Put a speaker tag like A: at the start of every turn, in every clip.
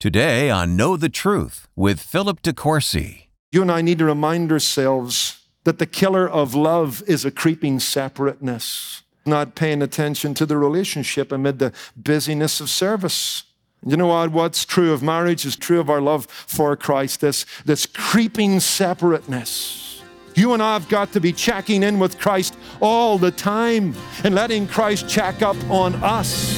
A: Today on Know the Truth with Philip DeCourcy.
B: You and I need to remind ourselves that the killer of love is a creeping separateness, not paying attention to the relationship amid the busyness of service. You know what? What's true of marriage is true of our love for Christ, this creeping separateness. You and I have got to be checking in with Christ all the time and letting Christ check up on us.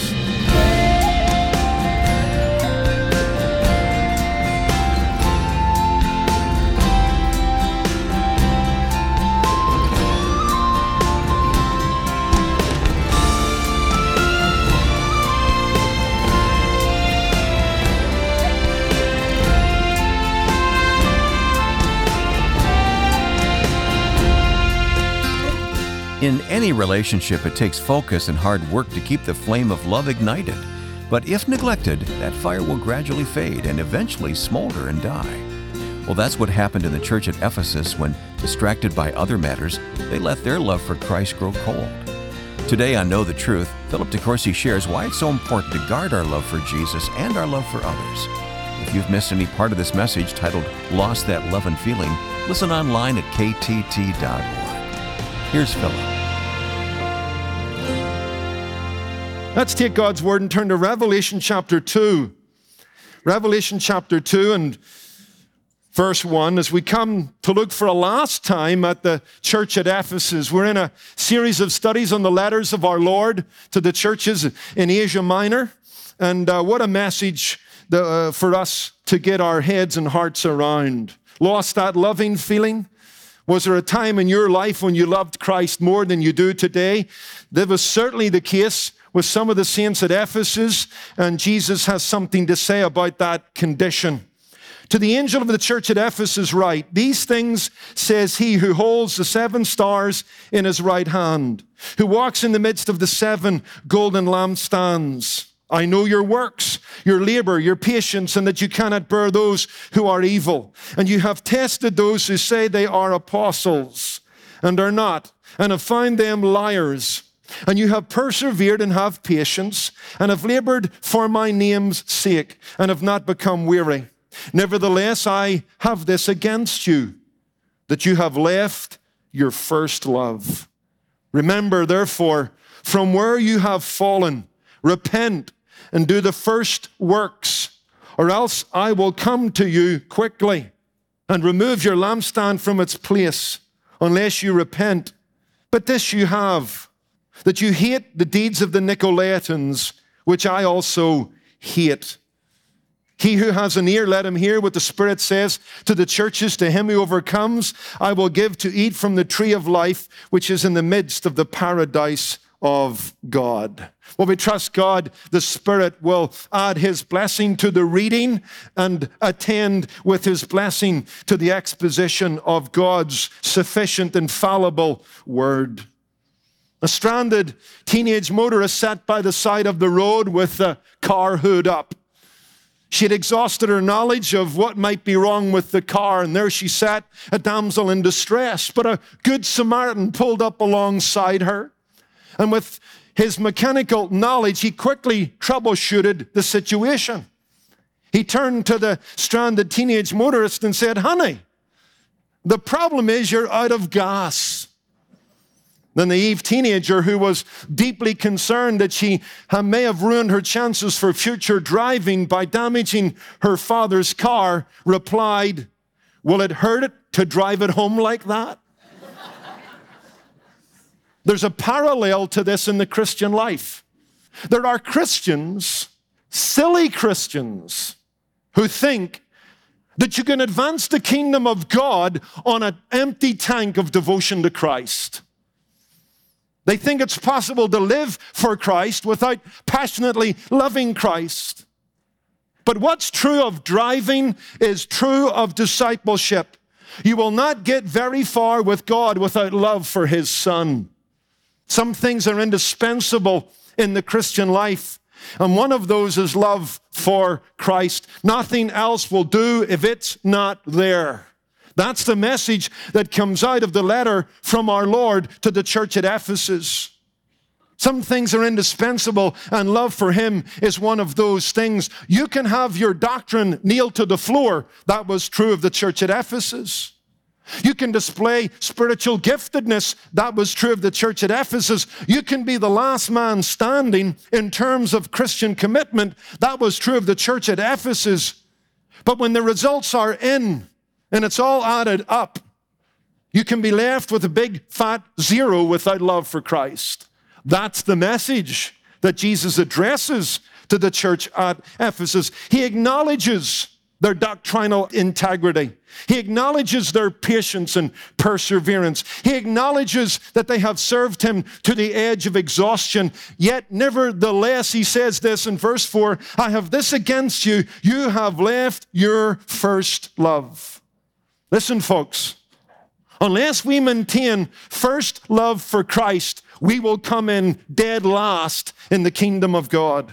A: In any relationship, it takes focus and hard work to keep the flame of love ignited. But if neglected, that fire will gradually fade and eventually smolder and die. Well, that's what happened in the church at Ephesus when, distracted by other matters, they let their love for Christ grow cold. Today on Know the Truth, Philip DeCourcy shares why it's so important to guard our love for Jesus and our love for others. If you've missed any part of this message titled Lost That Love and Feeling, listen online at ktt.org. Here's Philip.
B: Let's take God's Word and turn to Revelation chapter 2. Revelation chapter 2 and verse 1. As we come to look for a last time at the church at Ephesus, we're in a series of studies on the letters of our Lord to the churches in Asia Minor. And what a message for us to get our heads and hearts around. Lost that loving feeling? Was there a time in your life when you loved Christ more than you do today? That was certainly the case with some of the saints at Ephesus, and Jesus has something to say about that condition. To the angel of the church at Ephesus write, "These things says he who holds the 7 stars in his right hand, who walks in the midst of the 7 golden lampstands. I know your works, your labor, your patience, and that you cannot bear those who are evil. And you have tested those who say they are apostles and are not, and have found them liars. And you have persevered and have patience, and have labored for my name's sake, and have not become weary. Nevertheless, I have this against you, that you have left your first love. Remember, therefore, from where you have fallen, repent and do the first works, or else I will come to you quickly and remove your lampstand from its place, unless you repent. But this you have, that you hate the deeds of the Nicolaitans, which I also hate. He who has an ear, let him hear what the Spirit says to the churches. To him who overcomes, I will give to eat from the tree of life, which is in the midst of the paradise of God." Well, we trust God, the Spirit will add His blessing to the reading and attend with His blessing to the exposition of God's sufficient, infallible Word. A stranded teenage motorist sat by the side of the road with the car hood up. She had exhausted her knowledge of what might be wrong with the car, and there she sat, a damsel in distress. But a good Samaritan pulled up alongside her, and with his mechanical knowledge, he quickly troubleshooted the situation. He turned to the stranded teenage motorist and said, "Honey, the problem is you're out of gas." The naive teenager, who was deeply concerned that she may have ruined her chances for future driving by damaging her father's car, replied, "Will it hurt it to drive it home like that?" There's a parallel to this in the Christian life. There are Christians, silly Christians, who think that you can advance the kingdom of God on an empty tank of devotion to Christ. They think it's possible to live for Christ without passionately loving Christ. But what's true of driving is true of discipleship. You will not get very far with God without love for His Son. Some things are indispensable in the Christian life, and one of those is love for Christ. Nothing else will do if it's not there. That's the message that comes out of the letter from our Lord to the church at Ephesus. Some things are indispensable, and love for him is one of those things. You can have your doctrine nailed to the floor. That was true of the church at Ephesus. You can display spiritual giftedness. That was true of the church at Ephesus. You can be the last man standing in terms of Christian commitment. That was true of the church at Ephesus. But when the results are in and it's all added up, you can be left with a big fat zero without love for Christ. That's the message that Jesus addresses to the church at Ephesus. He acknowledges their doctrinal integrity. He acknowledges their patience and perseverance. He acknowledges that they have served him to the edge of exhaustion. Yet, nevertheless, he says this in verse 4, I have this against you. You have left your first love. Listen, folks. Unless we maintain first love for Christ, we will come in dead last in the kingdom of God.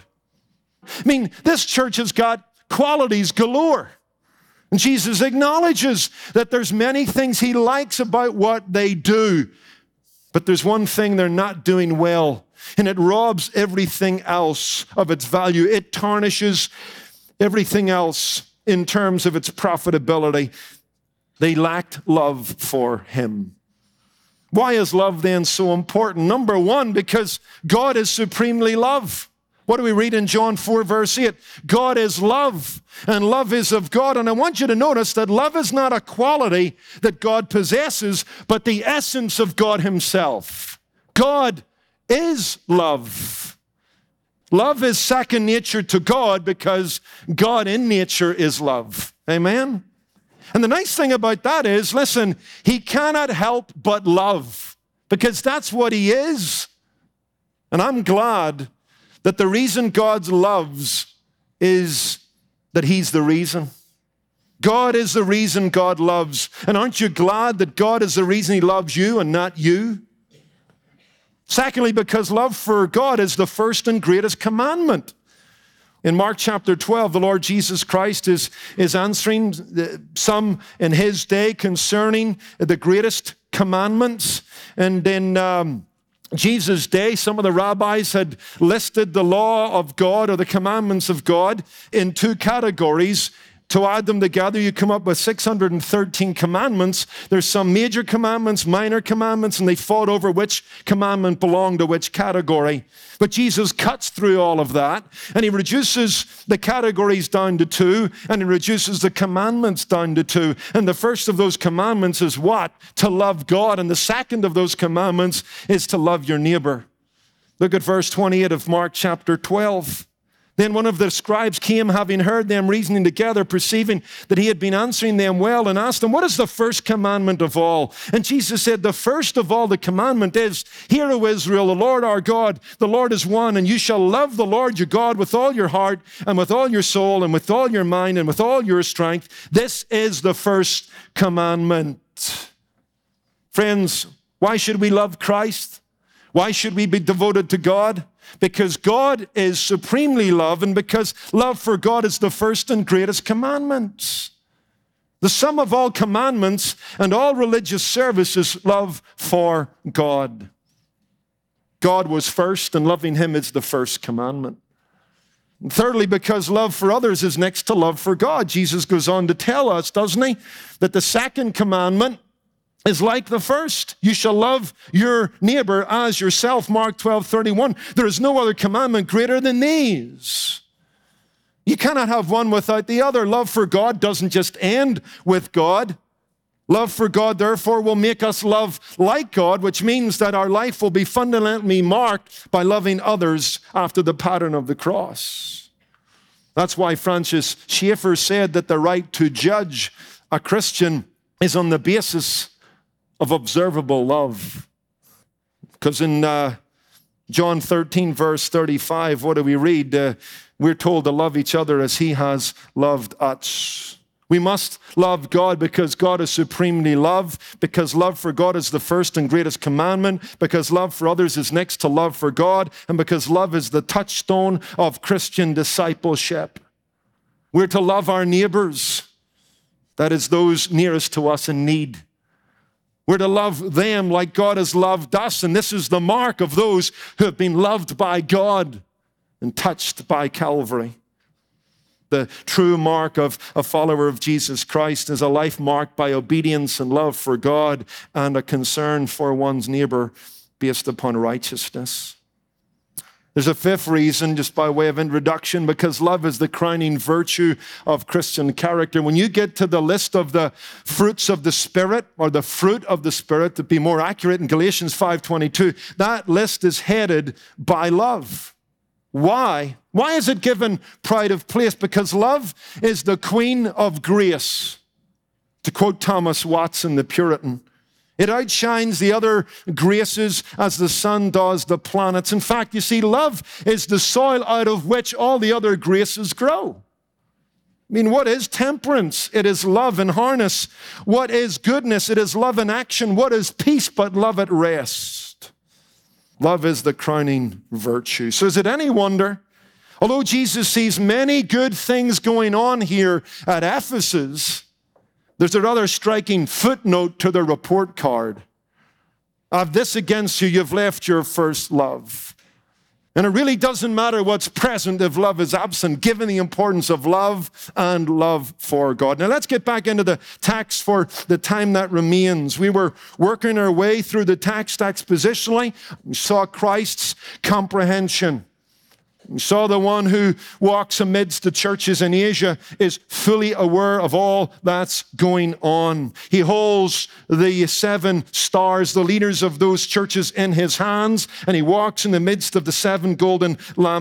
B: I mean, this church has got qualities galore. And Jesus acknowledges that there's many things he likes about what they do. But there's one thing they're not doing well, and it robs everything else of its value. It tarnishes everything else in terms of its profitability. They lacked love for him. Why is love then so important? Number one, because God is supremely love. What do we read in John 4, verse 8? God is love, and love is of God. And I want you to notice that love is not a quality that God possesses, but the essence of God himself. God is love. Love is second nature to God because God in nature is love. Amen? And the nice thing about that is, listen, he cannot help but love because that's what he is. And I'm glad that the reason God loves is that he's the reason. God is the reason God loves. And aren't you glad that God is the reason he loves you and not you? Secondly, because love for God is the first and greatest commandment. In Mark chapter 12, the Lord Jesus Christ is answering some in his day concerning the greatest commandments. And in Jesus' day, some of the rabbis had listed the law of God or the commandments of God in two categories. To add them together, you come up with 613 commandments. There's some major commandments, minor commandments, and they fought over which commandment belonged to which category. But Jesus cuts through all of that, and he reduces the categories down to two, and he reduces the commandments down to two. And the first of those commandments is what? To love God. And the second of those commandments is to love your neighbor. Look at verse 28 of Mark chapter 12. Then one of the scribes came, having heard them reasoning together, perceiving that he had been answering them well, and asked them, what is the first commandment of all? And Jesus said, the first of all the commandment is, Hear, O Israel, the Lord our God, the Lord is one, and you shall love the Lord your God with all your heart, and with all your soul, and with all your mind, and with all your strength. This is the first commandment. Friends, why should we love Christ? Why should we be devoted to God? Because God is supremely love, and because love for God is the first and greatest commandment. The sum of all commandments and all religious service is love for God. God was first, and loving him is the first commandment. And thirdly, because love for others is next to love for God. Jesus goes on to tell us, doesn't he, that the second commandment is like the first. You shall love your neighbor as yourself. Mark 12:31. There is no other commandment greater than these. You cannot have one without the other. Love for God doesn't just end with God. Love for God, therefore, will make us love like God, which means that our life will be fundamentally marked by loving others after the pattern of the cross. That's why Francis Schaeffer said that the right to judge a Christian is on the basis of observable love. Because in John 13, verse 35, what do we read? We're told to love each other as he has loved us. We must love God because God is supremely love, because love for God is the first and greatest commandment, because love for others is next to love for God, and because love is the touchstone of Christian discipleship. We're to love our neighbors, that is those nearest to us in need. We're to love them like God has loved us. And this is the mark of those who have been loved by God and touched by Calvary. The true mark of a follower of Jesus Christ is a life marked by obedience and love for God and a concern for one's neighbor based upon righteousness. There's a fifth reason, just by way of introduction, because love is the crowning virtue of Christian character. When you get to the list of the fruits of the Spirit, or the fruit of the Spirit, to be more accurate, in Galatians 5:22, that list is headed by love. Why? Why is it given pride of place? Because love is the queen of grace. To quote Thomas Watson, the Puritan, it outshines the other graces as the sun does the planets. In fact, you see, love is the soil out of which all the other graces grow. I mean, what is temperance? It is love in harness. What is goodness? It is love in action. What is peace but love at rest? Love is the crowning virtue. So is it any wonder, although Jesus sees many good things going on here at Ephesus, there's a rather striking footnote to the report card. I have this against you, you've left your first love. And it really doesn't matter what's present if love is absent, given the importance of love and love for God. Now let's get back into the text for the time that remains. We were working our way through the text expositionally. We saw Christ's comprehension. We saw the one who walks amidst the churches in Asia is fully aware of all that's going on. He holds the 7 stars, the leaders of those churches, in his hands, and he walks in the midst of the 7 golden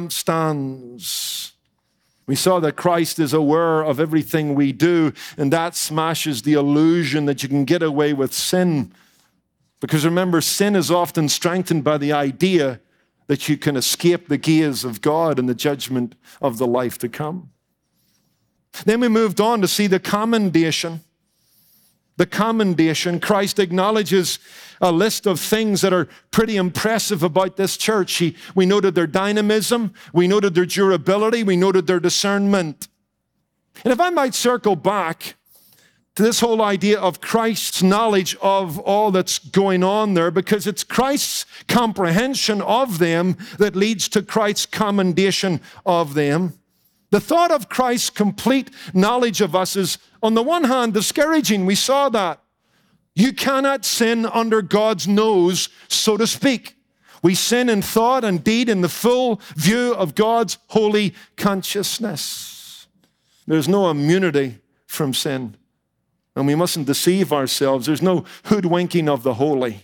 B: lampstands. We saw that Christ is aware of everything we do, and that smashes the illusion that you can get away with sin. Because remember, sin is often strengthened by the idea that you can escape the gaze of God and the judgment of the life to come. Then we moved on to see the commendation. The commendation. Christ acknowledges a list of things that are pretty impressive about this church. We noted their dynamism, we noted their durability, we noted their discernment. And if I might circle back to this whole idea of Christ's knowledge of all that's going on there, because it's Christ's comprehension of them that leads to Christ's commendation of them. The thought of Christ's complete knowledge of us is, on the one hand, discouraging. We saw that. You cannot sin under God's nose, so to speak. We sin in thought and deed in the full view of God's holy consciousness. There's no immunity from sin. And we mustn't deceive ourselves. There's no hoodwinking of the holy.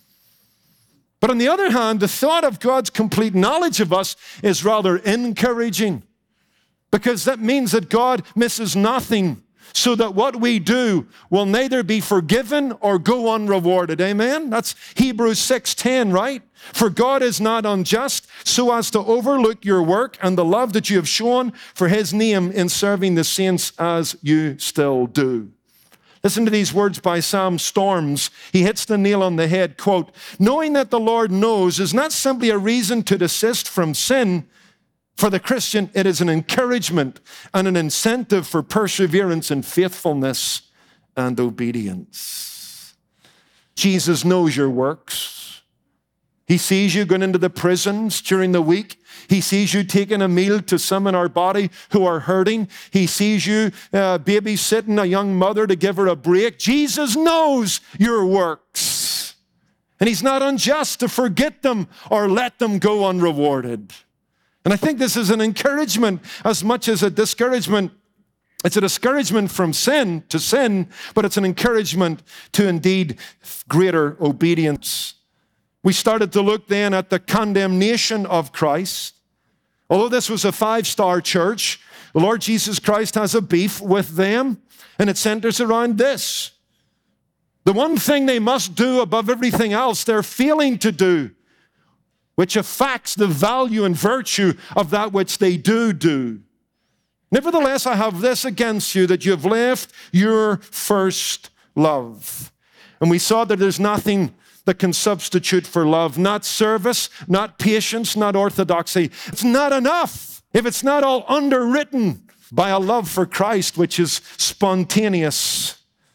B: But on the other hand, the thought of God's complete knowledge of us is rather encouraging, because that means that God misses nothing, so that what we do will neither be forgiven or go unrewarded. Amen? That's Hebrews 6:10, right? For God is not unjust so as to overlook your work and the love that you have shown for his name in serving the saints as you still do. Listen to these words by Sam Storms. He hits the nail on the head. Quote, knowing that the Lord knows is not simply a reason to desist from sin. For the Christian, it is an encouragement and an incentive for perseverance and faithfulness and obedience. Jesus knows your works. He sees you going into the prisons during the week. He sees you taking a meal to some in our body who are hurting. He sees you babysitting a young mother to give her a break. Jesus knows your works. And he's not unjust to forget them or let them go unrewarded. And I think this is an encouragement as much as a discouragement. It's a discouragement from sin to sin, but it's an encouragement to indeed greater obedience. We started to look then at the condemnation of Christ. Although this was a 5-star church, the Lord Jesus Christ has a beef with them, and it centers around this. The one thing they must do above everything else, they're failing to do, which affects the value and virtue of that which they do. Nevertheless, I have this against you, that you have left your first love. And we saw that there's nothing that can substitute for love. Not service, not patience, not orthodoxy. It's not enough if it's not all underwritten by a love for Christ, which is spontaneous,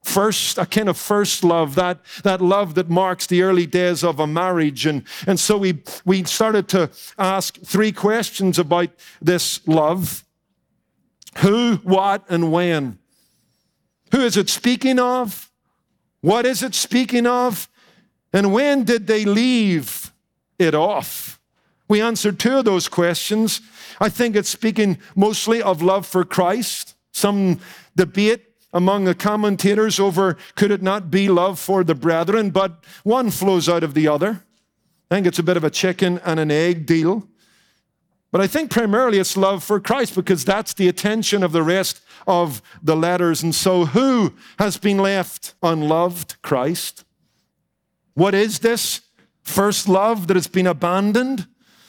B: a kind of first love, that love that marks the early days of a marriage. And so we started to ask 3 questions about this love. Who, what, and when? Who is it speaking of? What is it speaking of? And when did they leave it off? We answered 2 of those questions. I think it's speaking mostly of love for Christ. Some debate among the commentators over could it not be love for the brethren, but one flows out of the other. I think it's a bit of a chicken and an egg deal. But I think primarily it's love for Christ, because that's the attention of the rest of the letters. And so who has been left unloved? Christ. What is this first love that has been abandoned?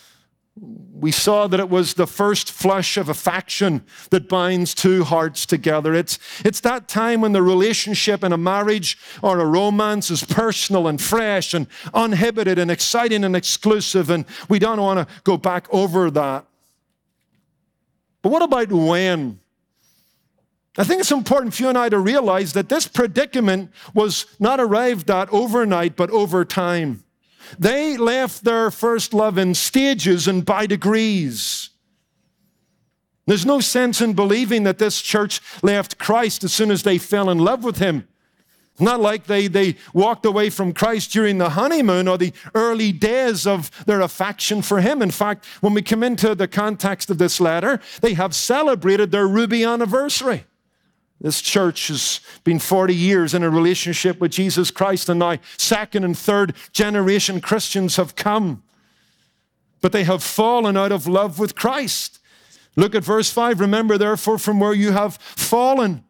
B: We saw that it was the first flush of affection that binds 2 hearts together. It's that time when the relationship in a marriage or a romance is personal and fresh and uninhibited and exciting and exclusive, and we don't want to go back over that. But what about when? I think it's important for you and I to realize that this predicament was not arrived at overnight, but over time. They left their first love in stages and by degrees. There's no sense in believing that this church left Christ as soon as they fell in love with him. It's not like they walked away from Christ during the honeymoon or the early days of their affection for him. In fact, when we come into the context of this letter, they have celebrated their ruby anniversary. This church has been 40 years in a relationship with Jesus Christ, and now 2nd and 3rd generation Christians have come. But they have fallen out of love with Christ. Look at verse 5. Remember, therefore, from where you have fallen.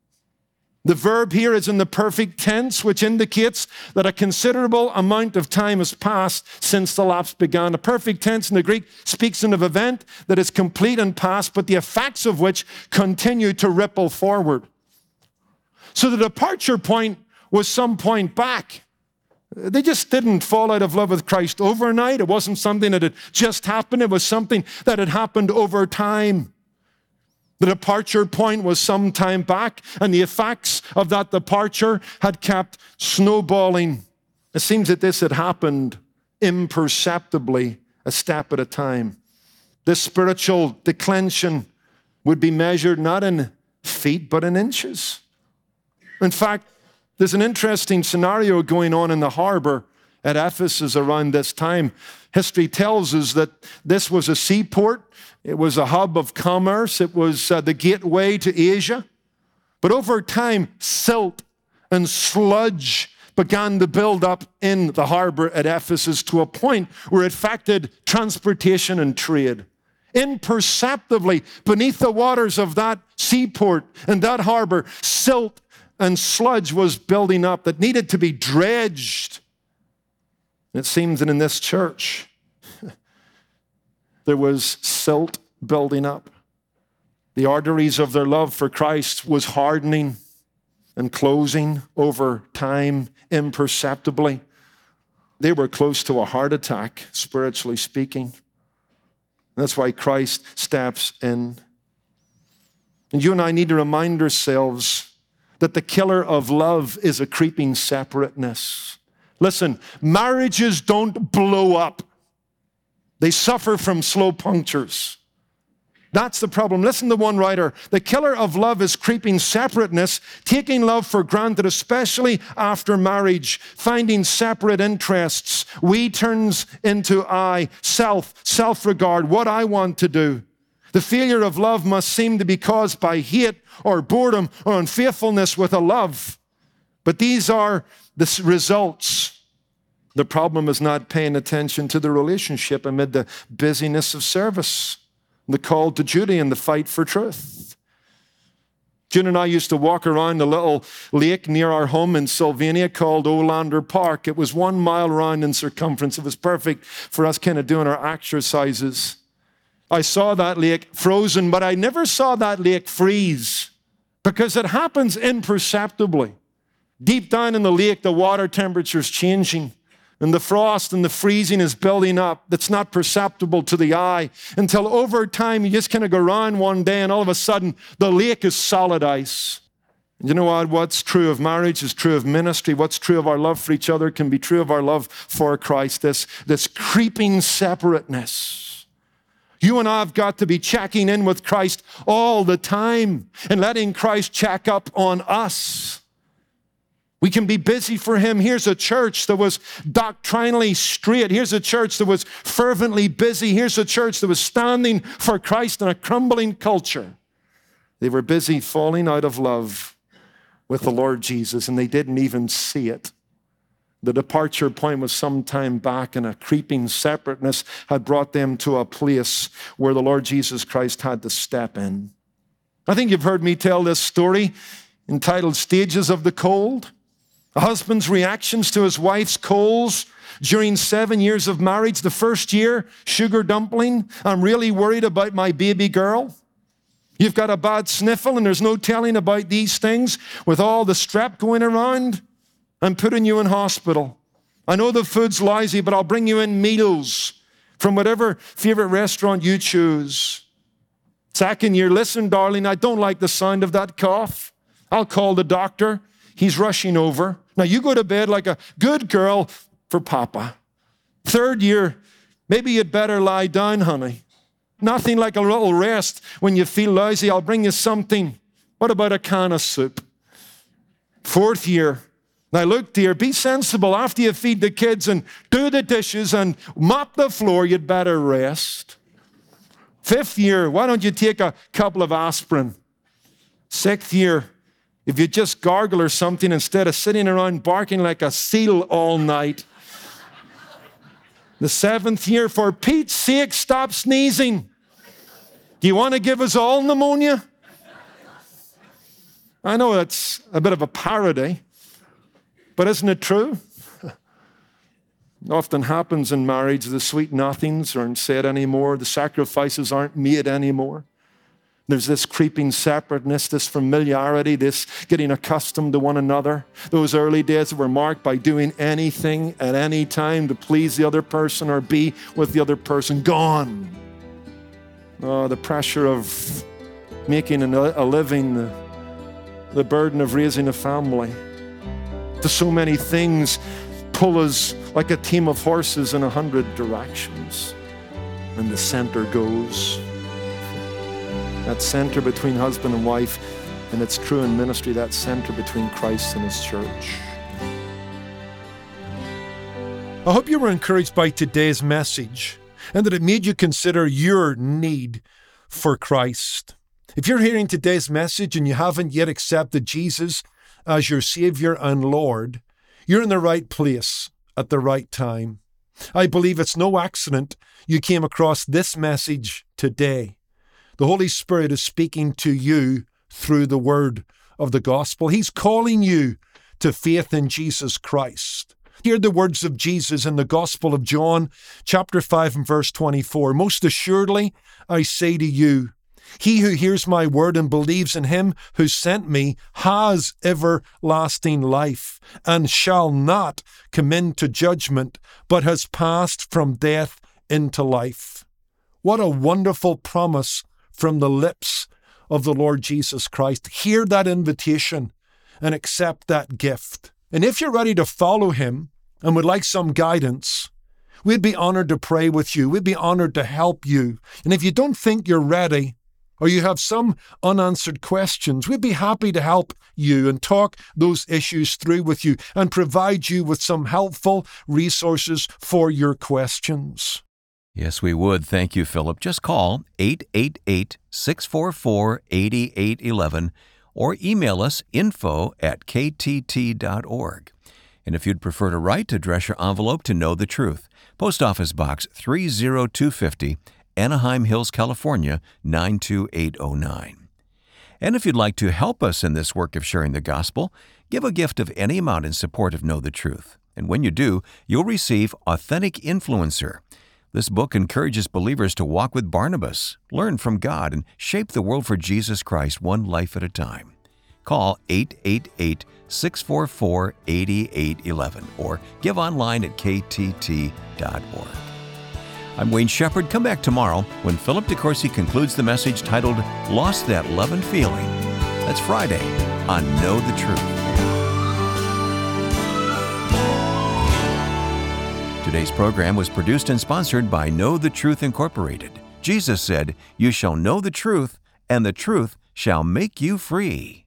B: The verb here is in the perfect tense, which indicates that a considerable amount of time has passed since the lapse began. A perfect tense in the Greek speaks of an event that is complete and past, but the effects of which continue to ripple forward. So the departure point was some point back. They just didn't fall out of love with Christ overnight. It wasn't something that had just happened. It was something that had happened over time. The departure point was some time back, and the effects of that departure had kept snowballing. It seems that this had happened imperceptibly, a step at a time. This spiritual declension would be measured not in feet, but in inches. In fact, there's an interesting scenario going on in the harbor at Ephesus around this time. History tells us that this was a seaport. It was a hub of commerce. It was the gateway to Asia. But over time, silt and sludge began to build up in the harbor at Ephesus to a point where it affected transportation and trade. Imperceptibly, beneath the waters of that seaport and that harbor, silt and sludge was building up that needed to be dredged. It seems that in this church, there was silt building up. The arteries of their love for Christ was hardening and closing over time imperceptibly. They were close to a heart attack, spiritually speaking. That's why Christ steps in. And you and I need to remind ourselves that the killer of love is a creeping separateness. Listen, marriages don't blow up. They suffer from slow punctures. That's the problem. Listen to one writer. The killer of love is creeping separateness, taking love for granted, especially after marriage, finding separate interests. We turns into I, self-regard, what I want to do. The failure of love must seem to be caused by hate or boredom or unfaithfulness with a love. But these are the results. The problem is not paying attention to the relationship amid the busyness of service, the call to duty, and the fight for truth. June and I used to walk around a little lake near our home in Sylvania called Olander Park. It was 1 mile around in circumference. It was perfect for us kind of doing our exercises. I saw that lake frozen, but I never saw that lake freeze because it happens imperceptibly. Deep down in the lake, the water temperature is changing. And the frost and the freezing is building up. That's not perceptible to the eye until over time you just kind of go around one day and all of a sudden the lake is solid ice. You know what? What's true of marriage is true of ministry. What's true of our love for each other can be true of our love for Christ. This creeping separateness. You and I have got to be checking in with Christ all the time and letting Christ check up on us. We can be busy for Him. Here's a church that was doctrinally straight. Here's a church that was fervently busy. Here's a church that was standing for Christ in a crumbling culture. They were busy falling out of love with the Lord Jesus, and they didn't even see it. The departure point was some time back, and a creeping separateness had brought them to a place where the Lord Jesus Christ had to step in. I think you've heard me tell this story entitled Stages of the Cold. A husband's reactions to his wife's colds during 7 years of marriage. The first year, sugar dumpling. I'm really worried about my baby girl. You've got a bad sniffle and there's no telling about these things. With all the strep going around, I'm putting you in hospital. I know the food's lousy, but I'll bring you in meals from whatever favorite restaurant you choose. Second year, listen, darling, I don't like the sound of that cough. I'll call the doctor. He's rushing over. Now you go to bed like a good girl for Papa. Third year, maybe you'd better lie down, honey. Nothing like a little rest when you feel lousy. I'll bring you something. What about a can of soup? Fourth year, now look, dear, be sensible. After you feed the kids and do the dishes and mop the floor, you'd better rest. Fifth year, why don't you take a couple of aspirin? Sixth year, if you just gargle or something instead of sitting around barking like a seal all night. The seventh year, for Pete's sake, stop sneezing. Do you want to give us all pneumonia? I know that's a bit of a parody, but isn't it true? It often happens in marriage. The sweet nothings aren't said anymore. The sacrifices aren't made anymore. There's this creeping separateness, this familiarity, this getting accustomed to one another. Those early days that were marked by doing anything at any time to please the other person or be with the other person, gone. Oh, the pressure of making a living, the burden of raising a family. To so many things pull us like a team of horses in 100 directions. And the center goes. That center between husband and wife, and it's true in ministry, that center between Christ and His church. I hope you were encouraged by today's message and that it made you consider your need for Christ. If you're hearing today's message and you haven't yet accepted Jesus as your Savior and Lord, you're in the right place at the right time. I believe it's no accident you came across this message today. The Holy Spirit is speaking to you through the word of the gospel. He's calling you to faith in Jesus Christ. Hear the words of Jesus in the Gospel of John, chapter 5 and verse 24. Most assuredly, I say to you, he who hears my word and believes in Him who sent me has everlasting life and shall not come into judgment, but has passed from death into life. What a wonderful promise from the lips of the Lord Jesus Christ. Hear that invitation and accept that gift. And if you're ready to follow Him and would like some guidance, we'd be honored to pray with you. We'd be honored to help you. And if you don't think you're ready, or you have some unanswered questions, we'd be happy to help you and talk those issues through with you and provide you with some helpful resources for your questions.
A: Yes, we would. Thank you, Philip. Just call 888-644-8811 or email us info@ktt.org. And if you'd prefer to write, address your envelope to Know the Truth. Post Office Box 30250, Anaheim Hills, California, 92809. And if you'd like to help us in this work of sharing the gospel, give a gift of any amount in support of Know the Truth. And when you do, you'll receive Authentic Influencer. This book encourages believers to walk with Barnabas, learn from God, and shape the world for Jesus Christ one life at a time. Call 888-644-8811 or give online at ktt.org. I'm Wayne Shepherd. Come back tomorrow when Philip DeCourcy concludes the message titled Lost That Love and Feeling. That's Friday on Know the Truth. Today's program was produced and sponsored by Know the Truth Incorporated. Jesus said, "You shall know the truth, and the truth shall make you free."